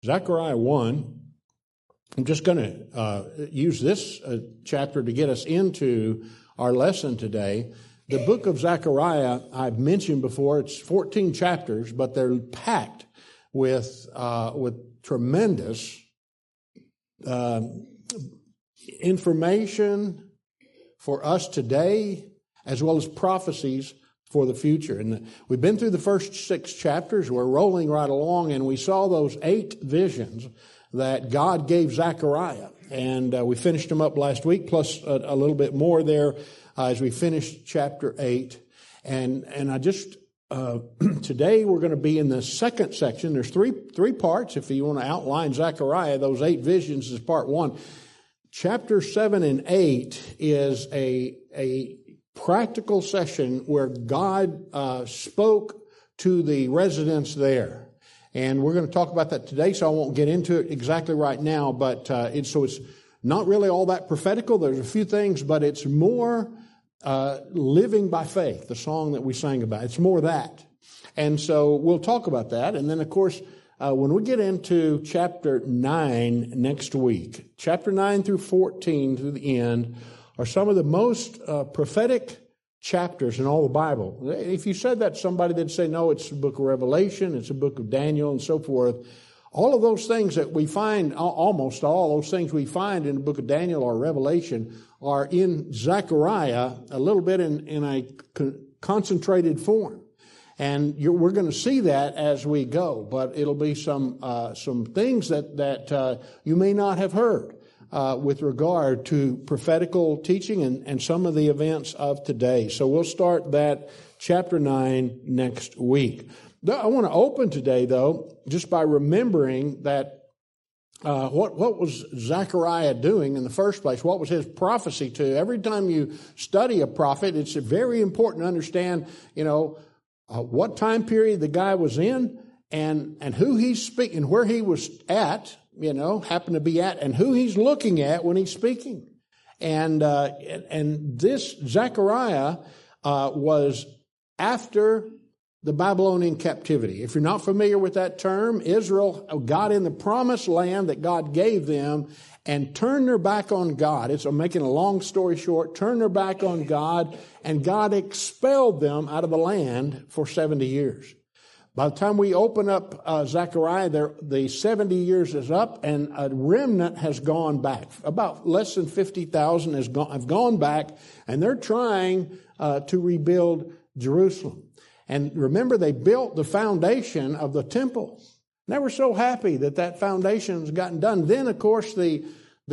Zechariah 1. I'm just going to use this chapter to get us into our lesson today. The book of Zechariah, I've mentioned before, it's 14 chapters, but they're packed with tremendous information for us today, as well as prophecies for the future. And we've been through the first 6 chapters. We're rolling right along, and we saw those 8 visions that God gave Zechariah. And we finished them up last week, plus a little bit more there as we finished chapter 8. And I just, today we're going to be in the second section. There's three parts. If you want to outline Zechariah, those 8 visions is part 1. Chapter 7 and 8 is a practical session where God spoke to the residents there. And we're going to talk about that today, so I won't get into it exactly right now, but it's not really all that prophetical. There's a few things, but it's more living by faith, the song that we sang about. It's more that. And so we'll talk about that. And then, of course, when we get into chapter 9 next week, chapter 9 through 14 to the end are some of the most prophetic chapters in all the Bible. If you said that to somebody, they'd say, no, it's the book of Revelation, it's the book of Daniel, and so forth. All of those things that we find, almost all those things we find in the book of Daniel or Revelation are in Zechariah a little bit in a concentrated form. And we're going to see that as we go, but it'll be some things that you may not have heard with regard to prophetical teaching and some of the events of today. So we'll start that chapter 9 next week. I want to open today, though, just by remembering that what was Zechariah doing in the first place? What was his prophecy to? Every time you study a prophet, it's very important to understand, what time period the guy was in and who he's speaking, where he was at, happened to be at, and who he's looking at when he's speaking. And this Zechariah was after the Babylonian captivity. If you're not familiar with that term, Israel got in the promised land that God gave them and turned their back on God. I'm making a long story short, turned their back on God, and God expelled them out of the land for 70 years. By the time we open up Zechariah, the 70 years is up, and a remnant has gone back. About less than 50,000 have gone back, and they're trying to rebuild Jerusalem. And remember, they built the foundation of the temple. They were so happy that foundation has gotten done. Then, of course, the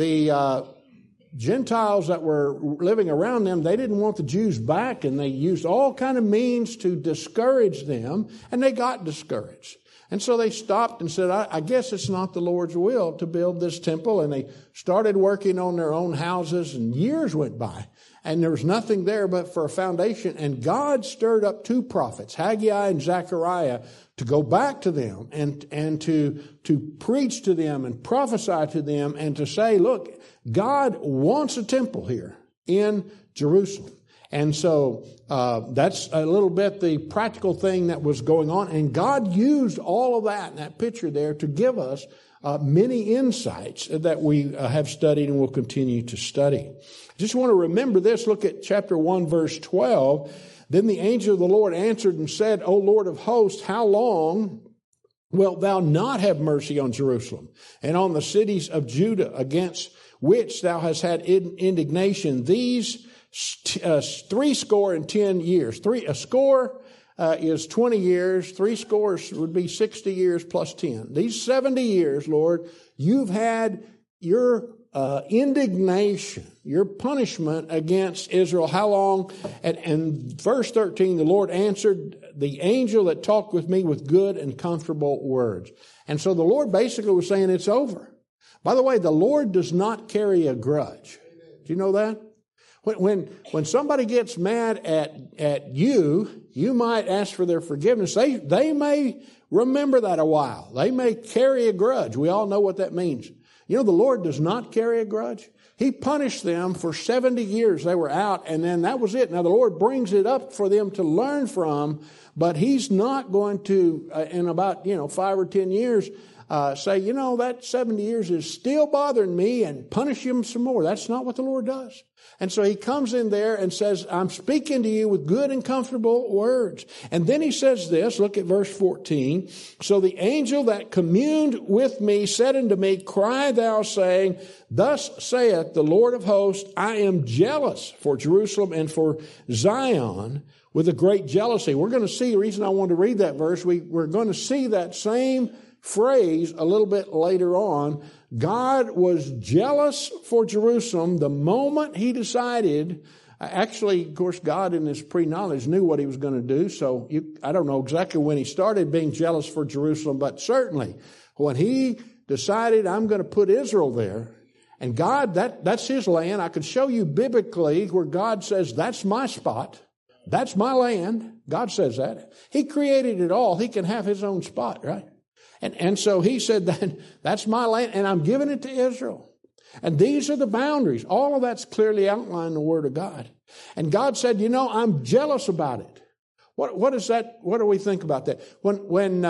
Gentiles that were living around them, they didn't want the Jews back, and they used all kind of means to discourage them, and they got discouraged. And so they stopped and said, I guess it's not the Lord's will to build this temple, and they started working on their own houses, and years went by, and there was nothing there but for a foundation. And God stirred up 2 prophets, Haggai and Zechariah, to go back to them and to preach to them and prophesy to them and to say, look, God wants a temple here in Jerusalem. And so that's a little bit the practical thing that was going on. And God used all of that in that picture there to give us many insights that we have studied and will continue to study. Just want to remember this. Look at chapter 1, verse 12. Then the angel of the Lord answered and said, O Lord of hosts, how long wilt thou not have mercy on Jerusalem and on the cities of Judah, against which thou hast had indignation these 70 years? A score is 20 years. 3 scores would be 60 years plus 10. These 70 years, Lord, you've had your indignation, your punishment against Israel. How long? And verse 13, the Lord answered the angel that talked with me with good and comfortable words. And so the Lord basically was saying it's over. By the way, the Lord does not carry a grudge. Do you know that? When somebody gets mad at you, you might ask for their forgiveness. They may remember that a while. They may carry a grudge. We all know what that means. You know, the Lord does not carry a grudge. He punished them for 70 years. They were out, and then that was it. Now, the Lord brings it up for them to learn from, but He's not going to, in about, 5 or 10 years, say, that 70 years is still bothering me and punish him some more. That's not what the Lord does. And so he comes in there and says, I'm speaking to you with good and comfortable words. And then he says this, look at verse 14. So the angel that communed with me said unto me, cry thou, saying, thus saith the Lord of hosts, I am jealous for Jerusalem and for Zion with a great jealousy. We're going to see the reason I wanted to read that verse. We're going to see that same phrase a little bit later on. God was jealous for Jerusalem the moment he decided. Actually, of course, God in his pre-knowledge knew what he was going to do. So I don't know exactly when he started being jealous for Jerusalem, but certainly when he decided, I'm going to put Israel there, and God, that's his land. I could show you biblically where God says, that's my spot. That's my land. God says that. He created it all. He can have his own spot, right? And so he said, that's my land, and I'm giving it to Israel. And these are the boundaries. All of that's clearly outlined in the Word of God. And God said, I'm jealous about it. What is that? What do we think about that? When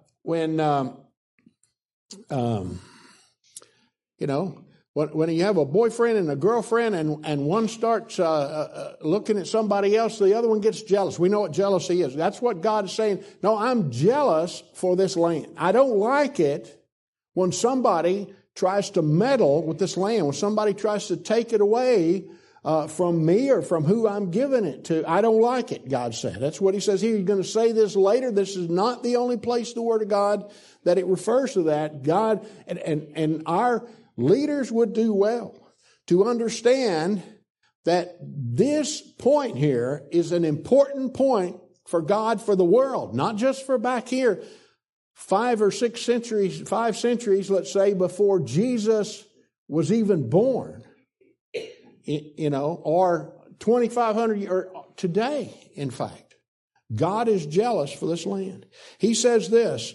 you have a boyfriend and a girlfriend and one starts looking at somebody else, the other one gets jealous. We know what jealousy is. That's what God is saying. No, I'm jealous for this land. I don't like it when somebody tries to meddle with this land, when somebody tries to take it away from me or from who I'm giving it to. I don't like it, God said. That's what he says here. You're going to say this later. This is not the only place in the Word of God that it refers to that. God and our leaders would do well to understand that this point here is an important point for God, for the world, not just for back here, 5 centuries, let's say, before Jesus was even born, or 2,500 years, or today, in fact. God is jealous for this land. He says this,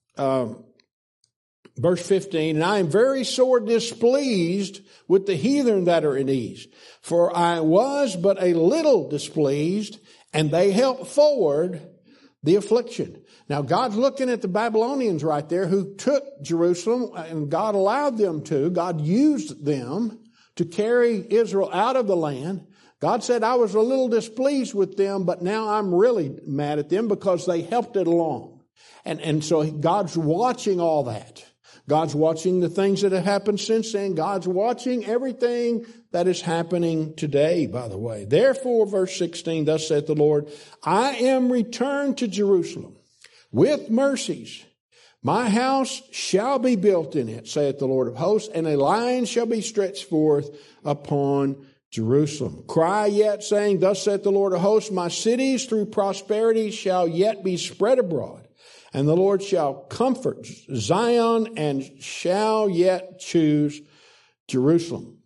verse 15, and I am very sore displeased with the heathen that are in ease. For I was but a little displeased, and they helped forward the affliction. Now God's looking at the Babylonians right there who took Jerusalem, and God allowed them to. God used them to carry Israel out of the land. God said, I was a little displeased with them, but now I'm really mad at them because they helped it along. And so God's watching all that. God's watching the things that have happened since then. God's watching everything that is happening today, by the way. Therefore, verse 16, thus saith the Lord, I am returned to Jerusalem with mercies. My house shall be built in it, saith the Lord of hosts, and a line shall be stretched forth upon Jerusalem. Cry yet, saying, thus saith the Lord of hosts, my cities through prosperity shall yet be spread abroad. And the Lord shall comfort Zion and shall yet choose Jerusalem.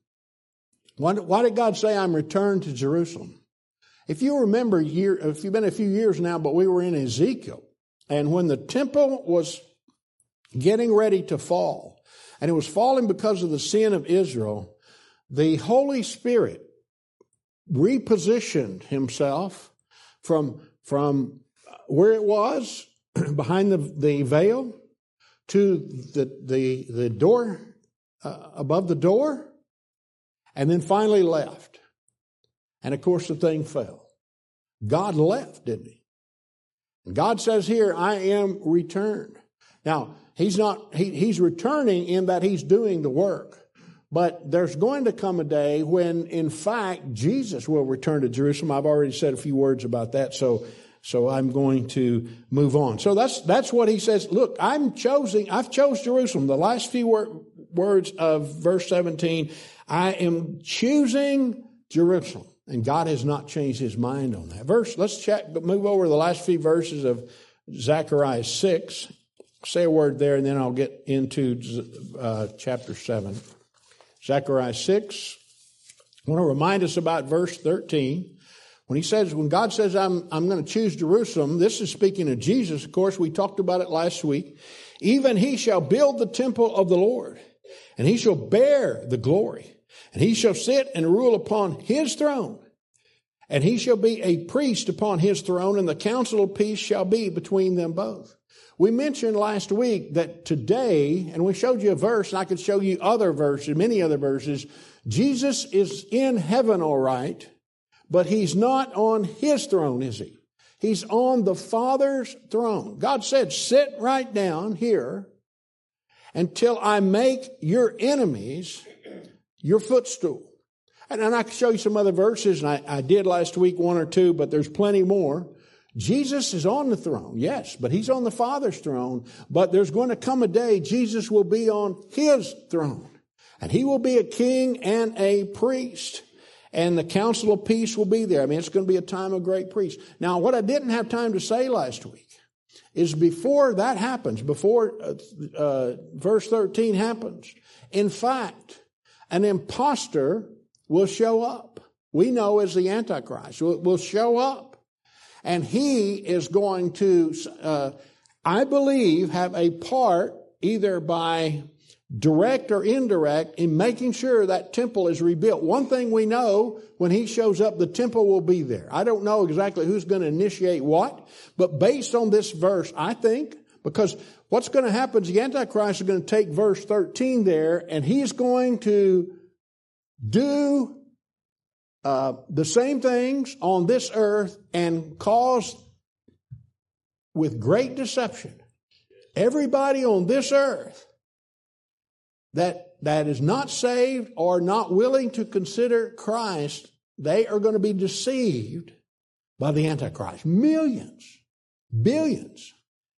Why did God say I'm returned to Jerusalem? If you remember, if you've been a few years now, but we were in Ezekiel, and when the temple was getting ready to fall, and it was falling because of the sin of Israel, the Holy Spirit repositioned himself from where it was behind the veil to the door, above the door, and then finally left. And of course the thing fell. God left, didn't he? And God says here, I am returned. Now, he's returning in that he's doing the work. But there's going to come a day when, in fact, Jesus will return to Jerusalem. I've already said a few words about that, so I'm going to move on. So that's what he says. Look, I've chose Jerusalem. The last few words of verse 17, I am choosing Jerusalem. And God has not changed his mind on that. Let's move over the last few verses of Zechariah 6. Say a word there, and then I'll get into chapter 7. Zechariah 6. I want to remind us about verse 13. When God says, I'm going to choose Jerusalem, this is speaking of Jesus. Of course, we talked about it last week. Even he shall build the temple of the Lord, and he shall bear the glory, and he shall sit and rule upon his throne, and he shall be a priest upon his throne, and the council of peace shall be between them both. We mentioned last week that today, and we showed you a verse, and I could show you other verses, many other verses. Jesus is in heaven, all right, but He's not on His throne, is He? He's on the Father's throne. God said, sit right down here until I make your enemies your footstool. And I can show you some other verses, and I did last week, one or two, but there's plenty more. Jesus is on the throne, yes, but He's on the Father's throne. But there's going to come a day Jesus will be on His throne. And He will be a king and a priest. And the council of peace will be there. I mean, it's going to be a time of great peace. Now, what I didn't have time to say last week is before that happens, before verse 13 happens, in fact, an imposter will show up. We know as the Antichrist will show up. And he is going to, I believe, have a part either by direct or indirect in making sure that temple is rebuilt. One thing we know, when he shows up, the temple will be there. I don't know exactly who's going to initiate what, but based on this verse, I think, because what's going to happen is the Antichrist is going to take verse 13 there, and he's going to do the same things on this earth and cause with great deception everybody on this earth that is not saved or not willing to consider Christ, they are going to be deceived by the Antichrist. Millions, billions.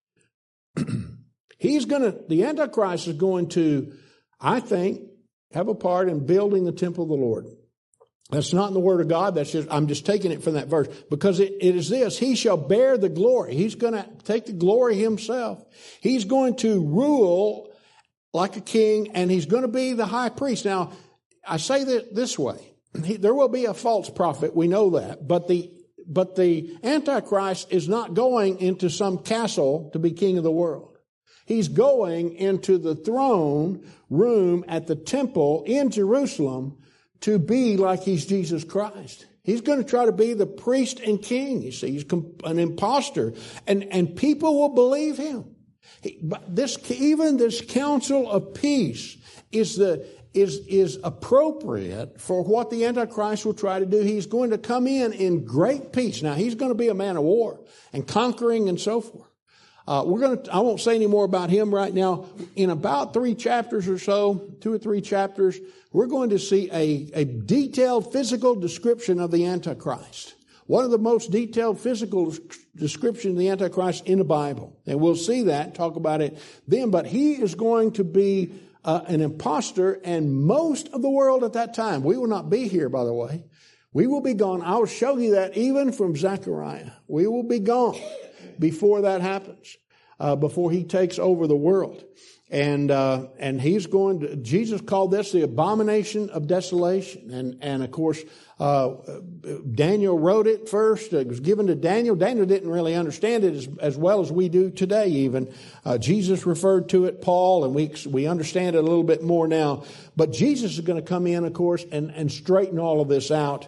The Antichrist is going to, I think, have a part in building the temple of the Lord. That's not in the Word of God. I'm just taking it from that verse. Because it is this, He shall bear the glory. He's going to take the glory Himself. He's going to rule like a king, and He's going to be the high priest. Now, I say that this way. There will be a false prophet. We know that. But the Antichrist is not going into some castle to be king of the world. He's going into the throne room at the temple in Jerusalem to be like He's Jesus Christ. He's going to try to be the priest and king. You see, He's an imposter, and people will believe him. Even this council of peace is appropriate for what the Antichrist will try to do. He's going to come in great peace. Now, he's going to be a man of war and conquering and so forth. I won't say any more about him right now. In about 3 chapters or so, 2 or 3 chapters, we're going to see a detailed physical description of the Antichrist. One of the most detailed physical descriptions of the Antichrist in the Bible. And we'll see that, talk about it then. But he is going to be an imposter, and most of the world at that time, we will not be here, by the way. We will be gone. I'll show you that even from Zechariah. We will be gone before that happens, before he takes over the world. And he's going to, Jesus called this the abomination of desolation. And of course, Daniel wrote it first. It was given to Daniel. Daniel didn't really understand it as well as we do today even. Jesus referred to it, Paul, and we understand it a little bit more now. But Jesus is going to come in, of course, and straighten all of this out.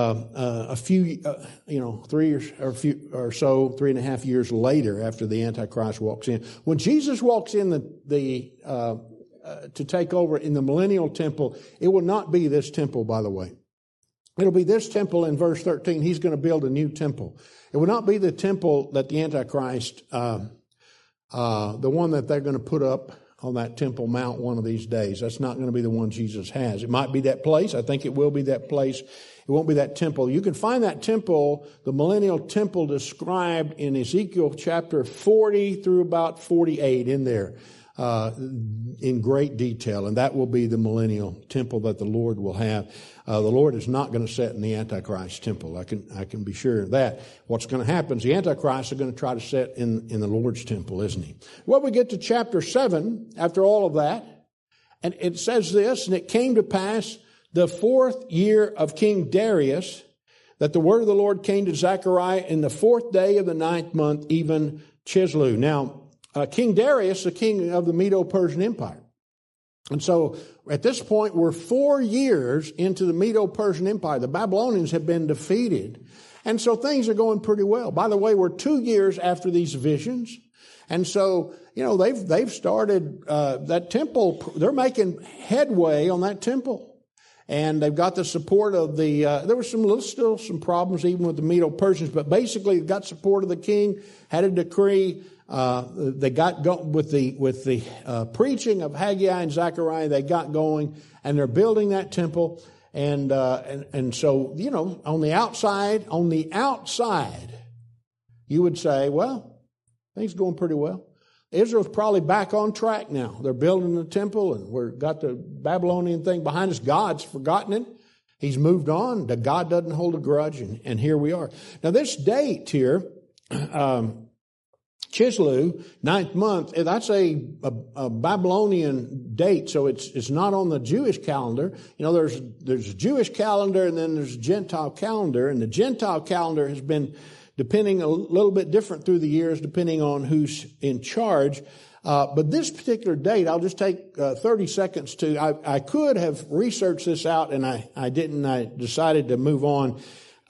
3.5 years later, after the Antichrist walks in. When Jesus walks in to take over in the millennial temple, it will not be this temple, by the way. It'll be this temple in verse 13. He's going to build a new temple. It will not be the temple that the Antichrist, the one that they're going to put up on that Temple Mount one of these days. That's not going to be the one Jesus has. It might be that place. I think it will be that place. It won't be that temple. You can find that temple, the millennial temple, described in Ezekiel chapter 40 through about 48 in there, in great detail. And that will be the millennial temple that the Lord will have. The Lord is not going to sit in the Antichrist temple. I can be sure of that. What's going to happen is the Antichrist are going to try to sit in the Lord's temple, isn't he? Well, we get to chapter 7 after all of that. And it says this, and it came to pass the 4th year of King Darius, that the word of the Lord came to Zechariah in the 4th day of the 9th month, even Chisleu. Now, King Darius, the king of the Medo-Persian Empire. And so, at this point, we're 4 years into the Medo-Persian Empire. The Babylonians have been defeated. And so things are going pretty well. By the way, we're 2 years after these visions. And so, they've started that temple. They're making headway on that temple. And they've got the support of there was still some problems even with the Medo-Persians, but basically got support of the king, had a decree. They got going with the preaching of Haggai and Zechariah. They got going, and they're building that temple. And so, on the outside, you would say, well, things are going pretty well. Israel's probably back on track now. They're building the temple, and we've got the Babylonian thing behind us. God's forgotten it. He's moved on. God doesn't hold a grudge, and here we are. Now, this date here, Chislev, 9th month, that's a Babylonian date, so it's not on the Jewish calendar. There's a Jewish calendar, and then there's a Gentile calendar, and the Gentile calendar has been depending a little bit different through the years, depending on who's in charge. But this particular date, I'll just take 30 seconds I could have researched this out, and I didn't. I decided to move on.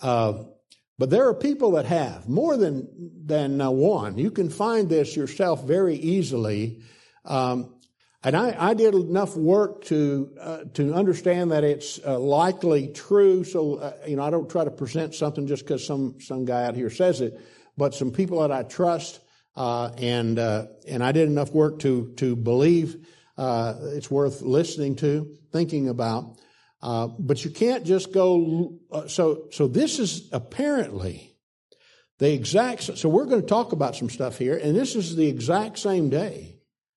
But there are people that have more than one. You can find this yourself very easily. And I did enough work to understand that it's likely true. So, I don't try to present something just because some guy out here says it, but some people that I trust, and I did enough work to believe, it's worth listening to, thinking about. But you can't just go, so this is apparently the exact, so we're going to talk about some stuff here, and this is the exact same day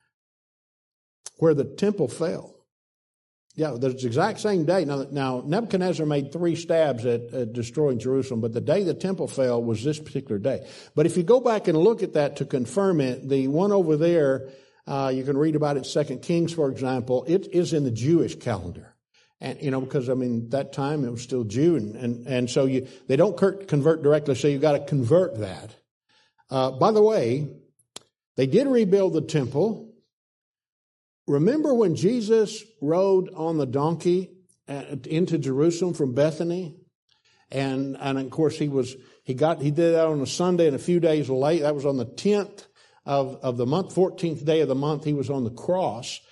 where the temple fell. Yeah, the exact same day. Now Nebuchadnezzar made 3 stabs at destroying Jerusalem, but the day the temple fell was this particular day. But if you go back and look at that to confirm it, the one over there, you can read about it in 2 Kings, for example, it is in the Jewish calendar. And, because, that time it was still Jew, and so they don't convert directly, so you've got to convert that. By the way, they did rebuild the temple. Remember when Jesus rode on the donkey into Jerusalem from Bethany? And of course he did that on a Sunday, and a few days late, that was on the 10th of the month, 14th day of the month, he was on the cross.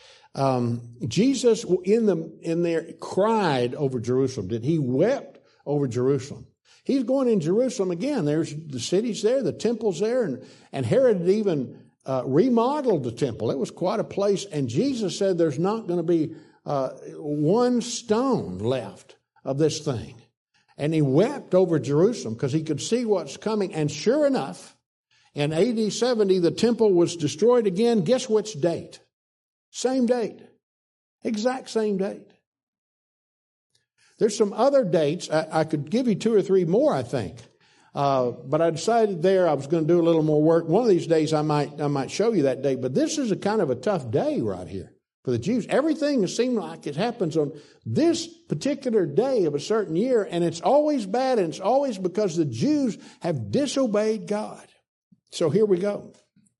Jesus in there cried over Jerusalem. He wept over Jerusalem. He's going in Jerusalem again. There's the city's there, the temple's there, and Herod had even remodeled the temple. It was quite a place, and Jesus said there's not going to be one stone left of this thing. And he wept over Jerusalem because he could see what's coming. And sure enough, in AD 70, the temple was destroyed again. Guess which date? Same date. Exact same date. There's some other dates. I could give you 2 or 3 more, I think. But I decided I was going to do a little more work. One of these days I might show you that date. But this is a kind of a tough day right here for the Jews. Everything seems like it happens on this particular day of a certain year, and it's always bad, and it's always because the Jews have disobeyed God. So here we go.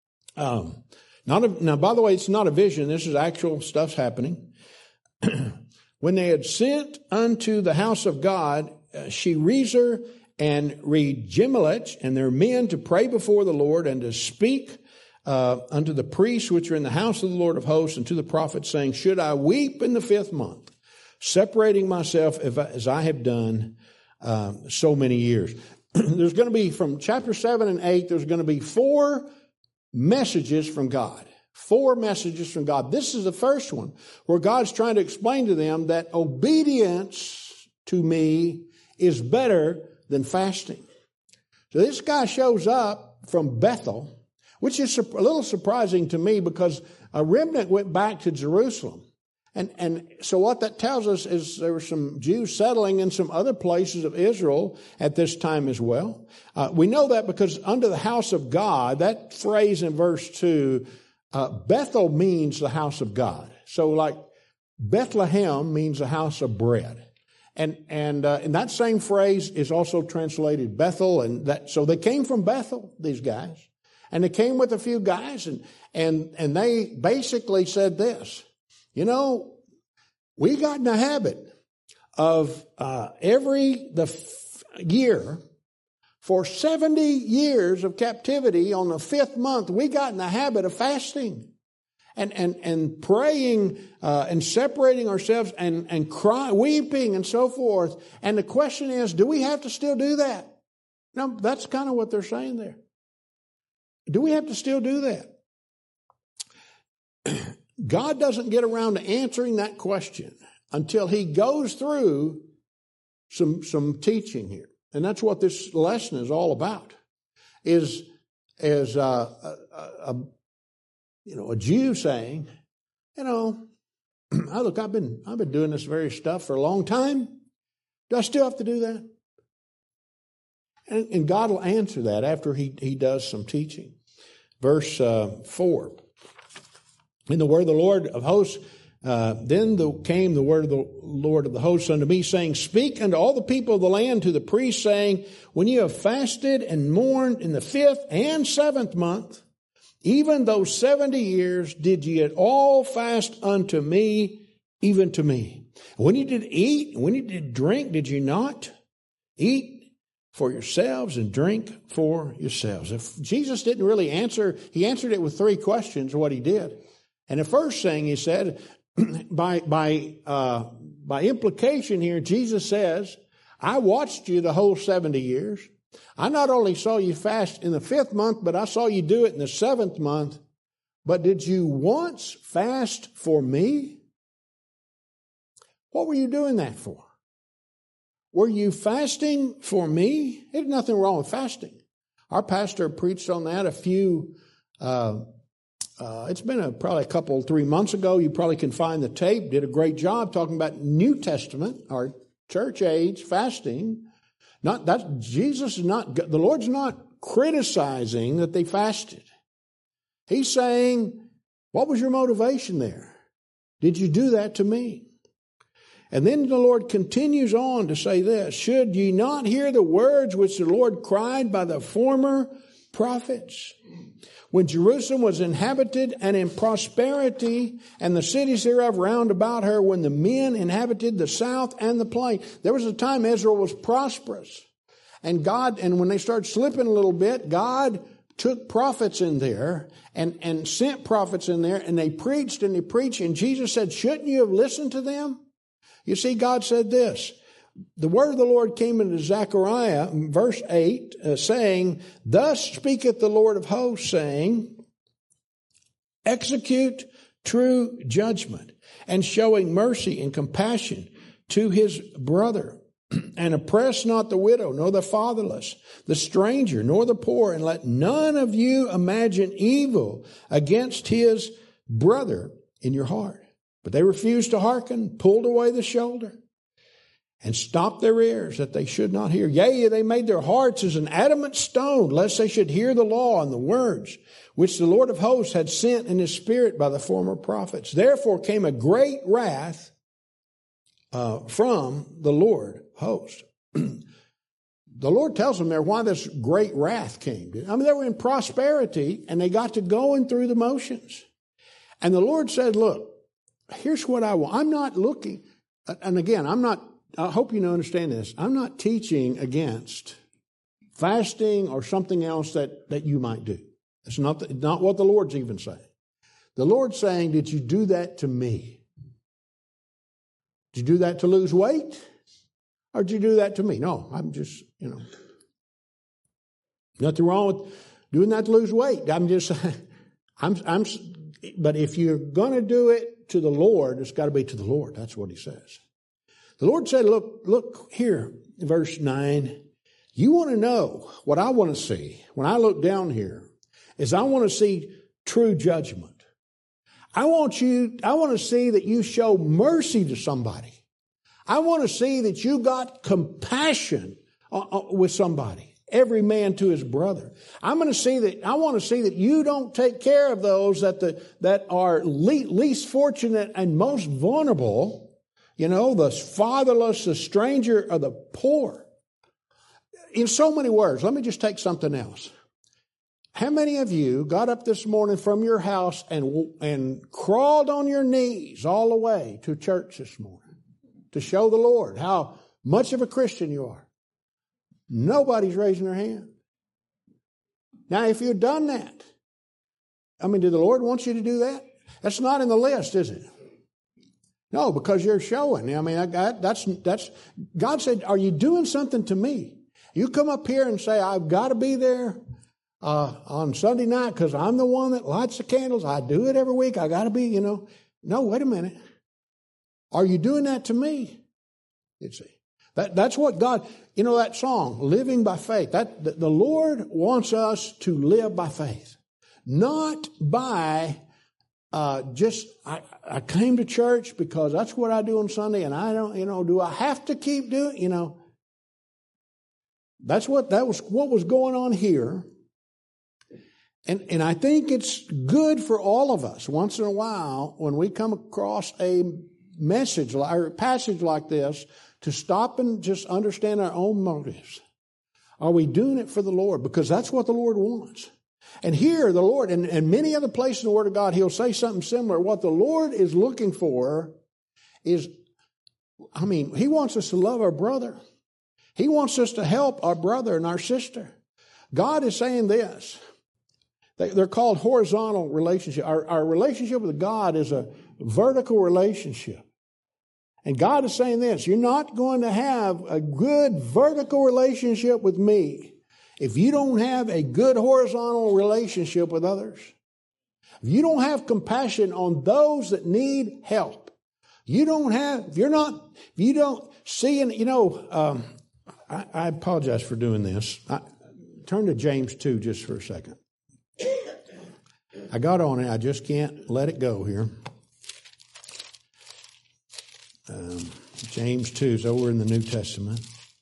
Now, by the way, it's not a vision. This is actual stuff's happening. When they had sent unto the house of God, Sherezer and Regemelech and their men to pray before the Lord and to speak unto the priests which are in the house of the Lord of hosts and to the prophets, saying, should I weep in the 5th month, separating myself as I have done so many years. There's going to be, from chapter 7 and 8, there's going to be 4 messages from God. 4 messages from God. This is the first one where God's trying to explain to them that obedience to me is better than fasting. So this guy shows up from Bethel, which is a little surprising to me because a remnant went back to Jerusalem. And so what that tells us is there were some Jews settling in some other places of Israel at this time as well. We know that because under the house of God, that phrase in verse 2, Bethel means the house of God. So like Bethlehem means the house of bread. And that same phrase is also translated Bethel, so they came from Bethel, these guys. And they came with a few guys and they basically said this, we got in the habit of every year For 70 years of captivity, on the 5th month, we got in the habit of fasting and praying and separating ourselves and crying, weeping and so forth. And the question is, do we have to still do that? No, that's kind of what they're saying there. Do we have to still do that? God doesn't get around to answering that question until He goes through some teaching here. And that's what this lesson is all about. Is a Jew saying, look, I've been doing this very stuff for a long time. Do I still have to do that? And God will answer that after He does some teaching. Verse 4. In the word of the Lord of hosts, came the word of the Lord of the hosts unto me, saying, Speak unto all the people of the land, to the priests, saying, When you have fasted and mourned in the 5th and 7th month, even those 70 years, did ye at all fast unto me, even to me? When you did eat, when you did drink, did you not eat for yourselves and drink for yourselves? If Jesus didn't really answer, He answered it with 3 questions, what He did. And the first thing He said, by implication here, Jesus says, I watched you the whole 70 years. I not only saw you fast in the 5th month, but I saw you do it in the 7th month. But did you once fast for me? What were you doing that for? Were you fasting for me? There's nothing wrong with fasting. Our pastor preached on that it's been probably a couple, 3 months ago. You probably can find the tape. Did a great job talking about New Testament or church age fasting. The Lord's not criticizing that they fasted. He's saying, what was your motivation there? Did you do that to me? And then the Lord continues on to say this, Should ye not hear the words which the Lord cried by the former prophets? When Jerusalem was inhabited and in prosperity, and the cities thereof round about her, when the men inhabited the south and the plain. There was a time Israel was prosperous. And when they started slipping a little bit, God took prophets in there and sent prophets in there, and they preached and they preached. And Jesus said, shouldn't you have listened to them? You see, God said this. The word of the Lord came into Zechariah, verse 8, saying, Thus speaketh the Lord of hosts, saying, Execute true judgment, and showing mercy and compassion to his brother, and oppress not the widow, nor the fatherless, the stranger, nor the poor, and let none of you imagine evil against his brother in your heart. But they refused to hearken, pulled away the shoulder, and stopped their ears that they should not hear. Yea, they made their hearts as an adamant stone, lest they should hear the law and the words which the Lord of hosts had sent in his spirit by the former prophets. Therefore came a great wrath from the Lord of hosts. The Lord tells them there why this great wrath came. I mean, they were in prosperity and they got to going through the motions. And the Lord said, look, here's what I want. I'm not looking, and again, I hope you understand this. I'm not teaching against fasting or something else that you might do. It's not what the Lord's even saying. The Lord's saying, did you do that to me? Did you do that to lose weight? Or did you do that to me? No, I'm just, nothing wrong with doing that to lose weight. But if you're going to do it to the Lord, it's got to be to the Lord. That's what he says. The Lord said, look here, verse 9. You want to know what I want to see when I look down here is I want to see true judgment. I want to see that you show mercy to somebody. I want to see that you got compassion with somebody. Every man to his brother. I want to see that you don't take care of those that are least fortunate and most vulnerable. The fatherless, the stranger, or the poor. In so many words, let me just take something else. How many of you got up this morning from your house and crawled on your knees all the way to church this morning to show the Lord how much of a Christian you are? Nobody's raising their hand. Now, if you've done that, did the Lord want you to do that? That's not in the list, is it? No, because you're showing. That's God said, are you doing something to me? You come up here and say, I've got to be there on Sunday night because I'm the one that lights the candles. I do it every week. I got to be, No, wait a minute. Are you doing that to me? You see. That's what God, that song, Living by Faith. The Lord wants us to live by faith. Not by I came to church because that's what I do on Sunday, and I don't, do I have to keep doing, That was what was going on here. And I think it's good for all of us once in a while when we come across a message or a passage like this to stop and just understand our own motives. Are we doing it for the Lord? Because that's what the Lord wants. And here the Lord, and many other places in the Word of God, He'll say something similar. What the Lord is looking for is, He wants us to love our brother. He wants us to help our brother and our sister. God is saying this. They're called horizontal relationships. Our relationship with God is a vertical relationship. And God is saying this, you're not going to have a good vertical relationship with me if you don't have a good horizontal relationship with others. If you don't have compassion on those that need help. If you don't see, I apologize for doing this. Turn to James 2 just for a second. I got on it. I just can't let it go here. James 2 is over in the New Testament.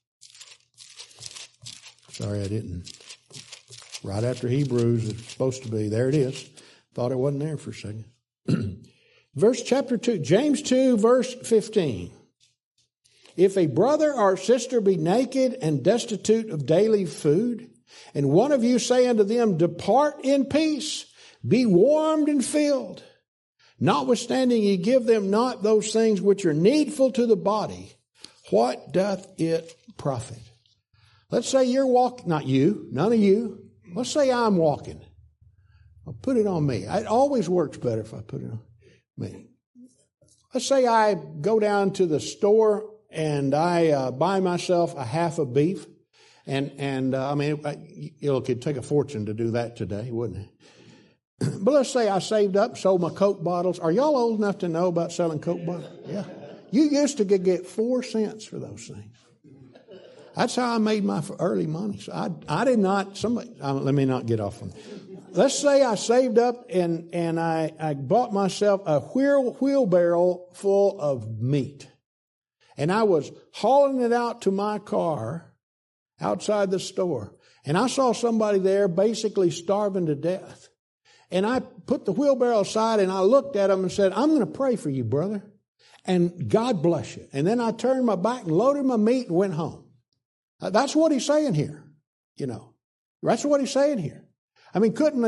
Sorry, I didn't. Right after Hebrews, it's supposed to be. There it is. Thought it wasn't there for a second. Chapter 2, James 2, verse 15. If a brother or sister be naked and destitute of daily food, and one of you say unto them, depart in peace, be warmed and filled, notwithstanding ye give them not those things which are needful to the body, what doth it profit? Let's say you're walking, not you, none of you. Let's say I'm walking. I'll put it on me. It always works better if I put it on me. Let's say I go down to the store and I buy myself a half of beef. And it could take a fortune to do that today, wouldn't it? But let's say I saved up, sold my Coke bottles. Are y'all old enough to know about selling Coke bottles? Yeah. You used to get 4 cents for those things. That's how I made my early money. So I did not, let me not get off on that. Let's say I saved up and I bought myself a wheelbarrow full of meat. And I was hauling it out to my car outside the store. And I saw somebody there basically starving to death. And I put the wheelbarrow aside and I looked at him and said, I'm going to pray for you, brother. And God bless you. And then I turned my back and loaded my meat and went home. That's what he's saying here. That's what he's saying here. Couldn't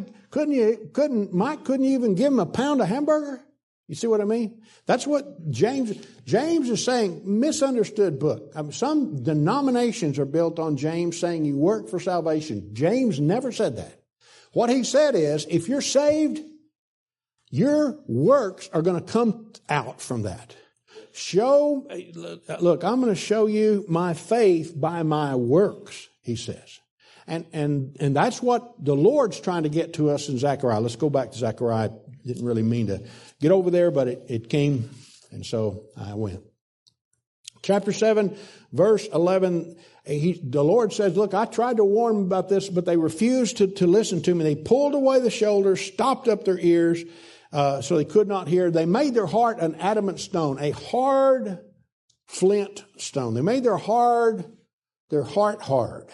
Mike even give him a pound of hamburger? You see what I mean? That's what James is saying. Misunderstood book. Some denominations are built on James saying you work for salvation. James never said that. What he said is, if you're saved, your works are going to come out from that. Look, I'm going to show you my faith by my works, he says. And that's what the Lord's trying to get to us in Zechariah. Let's go back to Zechariah. Didn't really mean to get over there, but it came, and so I went. Chapter 7, verse 11, the Lord says, look, I tried to warn them about this, but they refused to listen to me. They pulled away the shoulders, stopped up their ears, so they could not hear. They made their heart an adamant stone, a hard flint stone. They made their heart hard,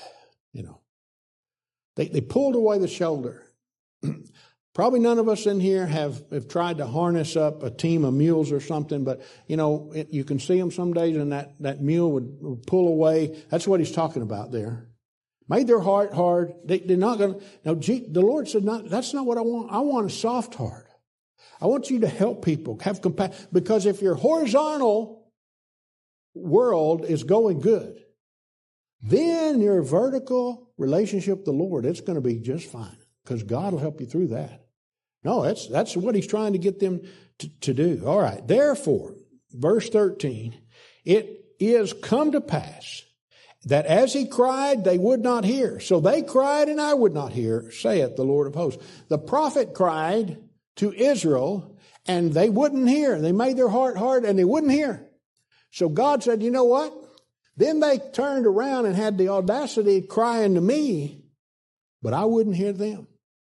They pulled away the shoulder. Probably none of us in here have tried to harness up a team of mules or something, but, you can see them some days and that mule would pull away. That's what he's talking about there. Made their heart hard. They're not going to. Now, the Lord said, that's not what I want. I want a soft heart. I want you to help people, have compassion. Because if your horizontal world is going good, then your vertical relationship with the Lord, it's going to be just fine because God will help you through that. No, that's what he's trying to get them to do. All right. Therefore, verse 13, it is come to pass that as he cried, they would not hear. So they cried and I would not hear, saith the Lord of hosts. The prophet cried to Israel and they wouldn't hear. They made their heart hard and they wouldn't hear. So God said, you know what? Then they turned around and had the audacity crying to me, but I wouldn't hear them.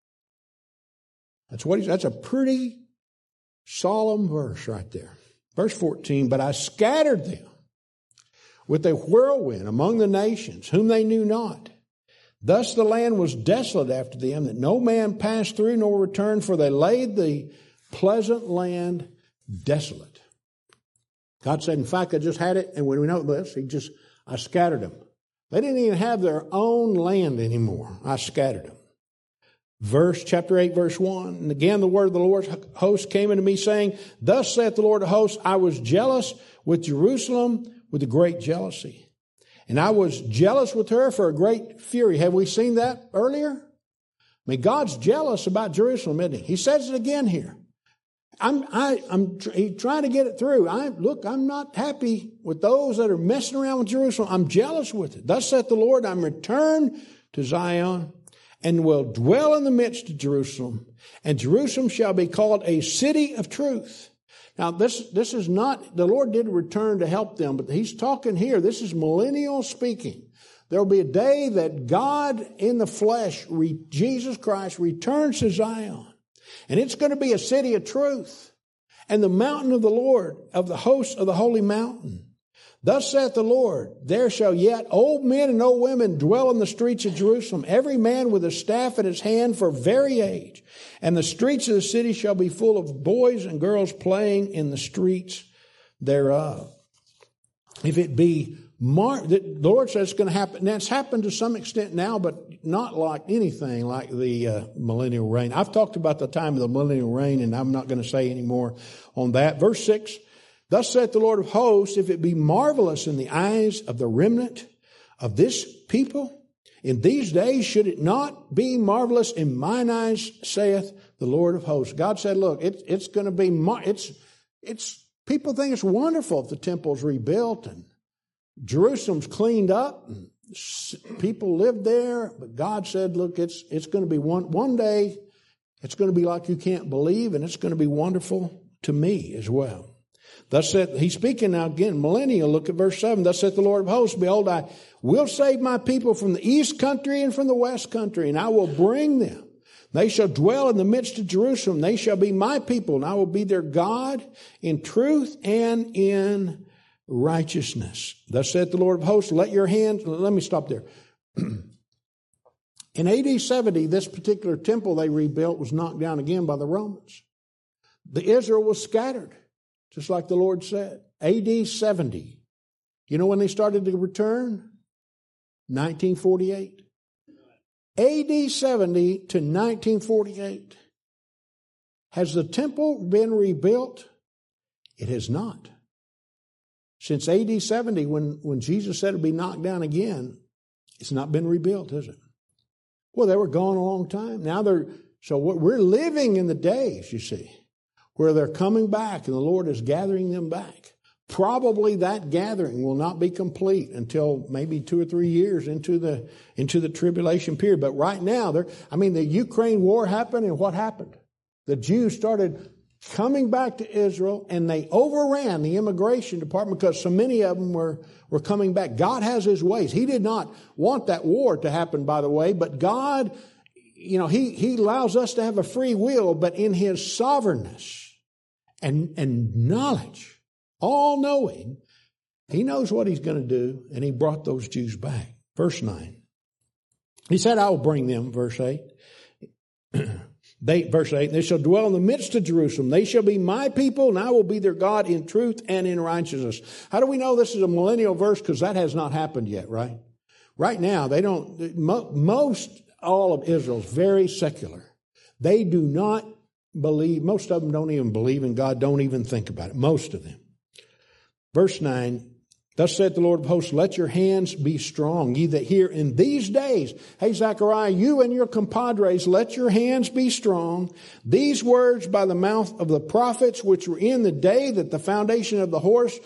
That's a pretty solemn verse right there. Verse 14, but I scattered them with a whirlwind among the nations, whom they knew not. Thus the land was desolate after them, that no man passed through nor returned, for they laid the pleasant land desolate. God said, in fact, I just had it, and when we know this, I scattered them. They didn't even have their own land anymore. I scattered them. Chapter 8, verse 1. And again, the word of the Lord's host came unto me, saying, Thus saith the Lord of hosts, I was jealous with Jerusalem with a great jealousy. And I was jealous with her for a great fury. Have we seen that earlier? I mean, God's jealous about Jerusalem, isn't he? He says it again here. He's trying to get it through. I'm not happy with those that are messing around with Jerusalem. I'm jealous with it. Thus saith the Lord, I'm returned to Zion and will dwell in the midst of Jerusalem. And Jerusalem shall be called a city of truth. Now, this is not, the Lord did return to help them, but he's talking here. This is millennial speaking. There will be a day that God in the flesh, Jesus Christ, returns to Zion. And it's going to be a city of truth. And the mountain of the Lord, of the hosts of the holy mountain. Thus saith the Lord, there shall yet old men and old women dwell in the streets of Jerusalem, every man with a staff in his hand for very age. And the streets of the city shall be full of boys and girls playing in the streets thereof. If it be the Lord says it's going to happen. Now, it's happened to some extent now, but not like anything like the millennial reign. I've talked about the time of the millennial reign, and I'm not going to say any more on that. Verse 6, Thus saith the Lord of hosts, if it be marvelous in the eyes of the remnant of this people, in these days should it not be marvelous in mine eyes, saith the Lord of hosts. God said, look, it's going to be, people think it's wonderful if the temple's rebuilt and Jerusalem's cleaned up and people live there. But God said, look, it's going to be one day, it's going to be like you can't believe, and it's going to be wonderful to me as well. Thus saith, he's speaking now again, millennial. Look at verse 7. Thus saith the Lord of hosts, behold, I will save my people from the east country and from the west country, and I will bring them. They shall dwell in the midst of Jerusalem. They shall be my people, and I will be their God in truth and in righteousness. Thus saith the Lord of hosts, let me stop there. In AD 70, this particular temple they rebuilt was knocked down again by the Romans. The Israel was scattered, just like the Lord said. AD 70. You know when they started to return? 1948. AD 70 to 1948. Has the temple been rebuilt? It has not. Since AD 70, when Jesus said it would be knocked down again, it's not been rebuilt, has it? Well, they were gone a long time. We're living in the days, you see, where they're coming back and the Lord is gathering them back. Probably that gathering will not be complete until maybe 2 or 3 years into the tribulation period. But right now, the Ukraine war happened, and what happened? The Jews started coming back to Israel, and they overran the immigration department because so many of them were coming back. God has his ways. He did not want that war to happen, by the way, but God, he allows us to have a free will, but in his sovereignness and knowledge, all knowing, he knows what he's going to do, and he brought those Jews back. Verse 9. He said, I will bring them, verse 8. Verse 8, they shall dwell in the midst of Jerusalem. They shall be my people, and I will be their God in truth and in righteousness. How do we know this is a millennial verse? Because that has not happened yet, right? Right now, all of Israel is very secular. They do not believe, most of them don't even believe in God, don't even think about it. Most of them. Verse 9, Thus saith the Lord of hosts, let your hands be strong, ye that hear in these days. Hey, Zechariah, you and your compadres, let your hands be strong. These words by the mouth of the prophets, which were in the day that the foundation of the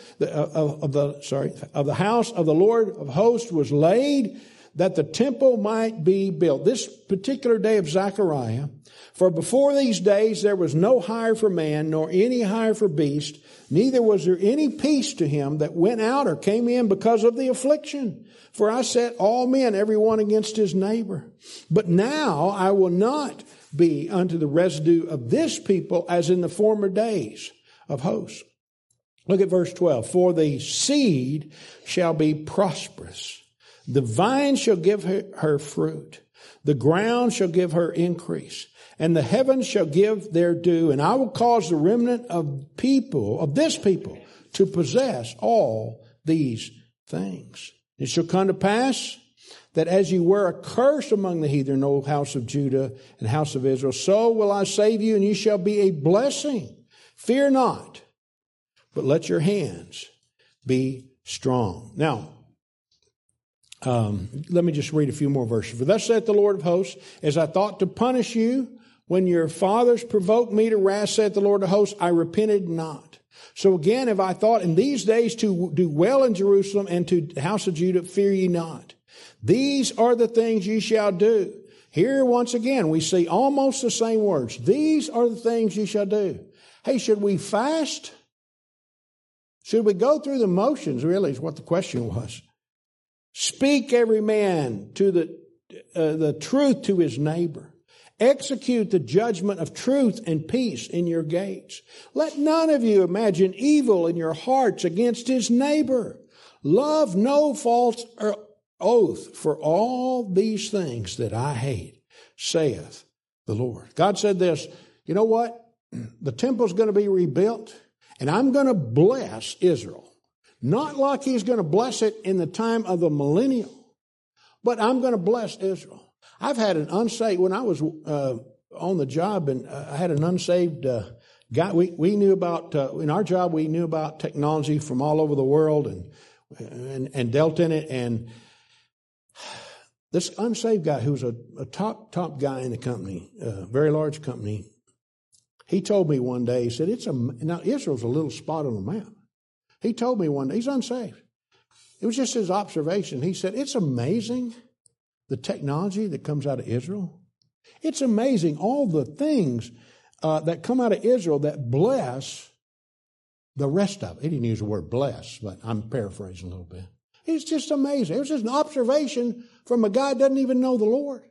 house of the Lord of hosts was laid, that the temple might be built. This particular day of Zechariah, for before these days there was no hire for man, nor any hire for beast, neither was there any peace to him that went out or came in because of the affliction. For I set all men, every one against his neighbor. But now I will not be unto the residue of this people as in the former days of hosts. Look at verse 12. For the seed shall be prosperous. The vine shall give her fruit. The ground shall give her increase. And the heavens shall give their due. And I will cause the remnant of this people, to possess all these things. It shall come to pass that as you were a curse among the heathen, O house of Judah and house of Israel, so will I save you, and you shall be a blessing. Fear not, but let your hands be strong. Now, let me just read a few more verses. For thus saith the Lord of hosts, as I thought to punish you when your fathers provoked me to wrath, saith the Lord of hosts, I repented not. So again, have I thought in these days to do well in Jerusalem and to the house of Judah, fear ye not. These are the things ye shall do. Here once again, we see almost the same words. These are the things ye shall do. Hey, should we fast? Should we go through the motions, really, is what the question was. Speak every man to the truth to his neighbor. Execute the judgment of truth and peace in your gates. Let none of you imagine evil in your hearts against his neighbor. Love no false oath, for all these things that I hate, saith the Lord. God said this, you know what? The temple's going to be rebuilt, and I'm going to bless Israel. Not like he's going to bless it in the time of the millennial, but I'm going to bless Israel. I've had an unsaved, when I was on the job, and I had an unsaved guy. We knew about, in our job, we knew about technology from all over the world and dealt in it. And this unsaved guy, who was a top guy in the company, a very large company, he told me one day, he said, now Israel's a little spot on the map. He told me one day, he's unsaved. It was just his observation. He said, it's amazing the technology that comes out of Israel. It's amazing all the things that come out of Israel that bless the rest of it. He didn't use the word bless, but I'm paraphrasing a little bit. It's just amazing. It was just an observation from a guy who doesn't even know the Lord.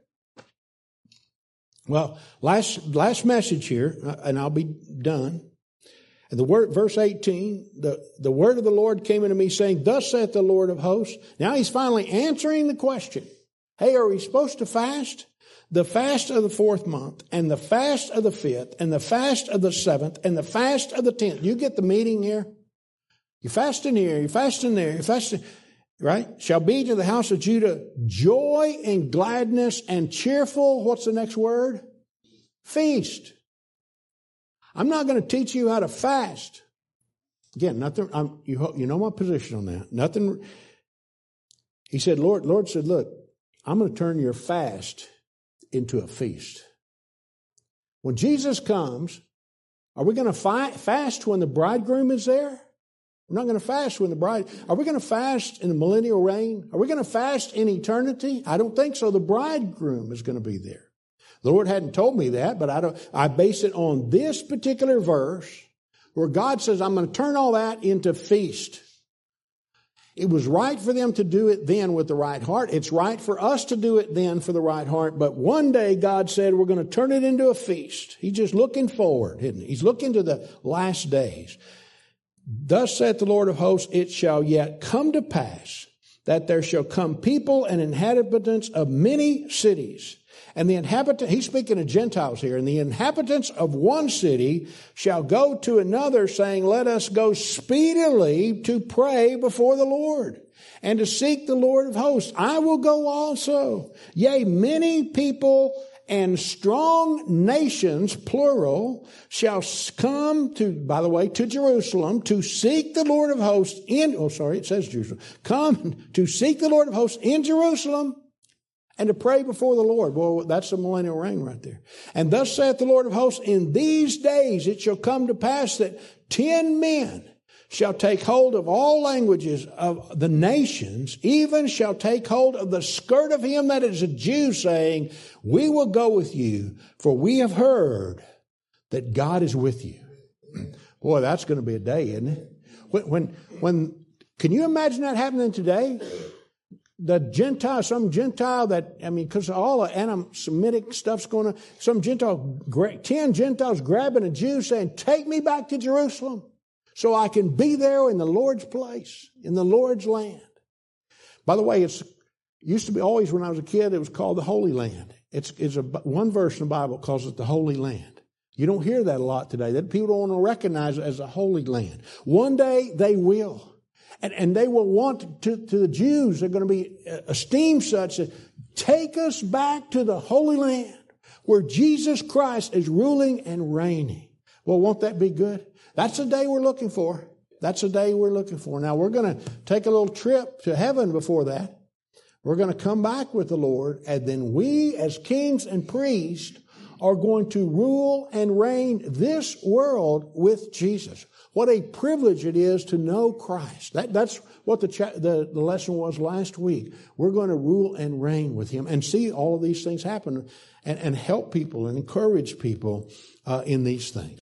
Well, last message here, and I'll be done. And verse 18, the word of the Lord came unto me saying, thus saith the Lord of hosts. Now he's finally answering the question. Hey, are we supposed to fast? The fast of the 4th month, and the fast of the 5th, and the fast of the 7th, and the fast of the 10th. You get the meaning here? You're fasting here, you're fasting there, you're fasting, right? Shall be to the house of Judah joy and gladness and cheerful, what's the next word? Feast. I'm not going to teach you how to fast. Again, nothing. You know my position on that. Nothing. He said, Lord said, look, I'm going to turn your fast into a feast. When Jesus comes, are we going to fast when the bridegroom is there? We're not going to fast when the bride. Are we going to fast in the millennial reign? Are we going to fast in eternity? I don't think so. The bridegroom is going to be there. The Lord hadn't told me that, but I base it on this particular verse where God says, I'm going to turn all that into feast. It was right for them to do it then with the right heart. It's right for us to do it then for the right heart. But one day God said, we're going to turn it into a feast. He's just looking forward, isn't he? He's looking to the last days. Thus saith the Lord of hosts, it shall yet come to pass that there shall come people and inhabitants of many cities. And the inhabitants, he's speaking of Gentiles here, and the inhabitants of one city shall go to another, saying, let us go speedily to pray before the Lord and to seek the Lord of hosts. I will go also. Yea, many people and strong nations, plural, shall come to Jerusalem to seek the Lord of hosts it says Jerusalem. Come to seek the Lord of hosts in Jerusalem and to pray before the Lord. Well, that's the millennial reign right there. And thus saith the Lord of hosts, in these days it shall come to pass that 10 men shall take hold of all languages of the nations, even shall take hold of the skirt of him that is a Jew, saying, we will go with you, for we have heard that God is with you. Boy, that's going to be a day, isn't it? When can you imagine that happening today? Some Gentile because all the anti-Semitic stuff's going on, 10 Gentiles grabbing a Jew saying, take me back to Jerusalem so I can be there in the Lord's place, in the Lord's land. By the way, it used to be always when I was a kid, it was called the Holy Land. It's one verse in the Bible calls it the Holy Land. You don't hear that a lot today. That people don't want to recognize it as a Holy Land. One day they will. And they will want to the Jews, they're going to be esteemed such that take us back to the Holy Land where Jesus Christ is ruling and reigning. Well, won't that be good? That's the day we're looking for. That's the day we're looking for. Now, we're going to take a little trip to heaven before that. We're going to come back with the Lord, and then we as kings and priests are going to rule and reign this world with Jesus. What a privilege it is to know Christ. That's what the lesson was last week. We're going to rule and reign with Him and see all of these things happen and help people and encourage people in these things.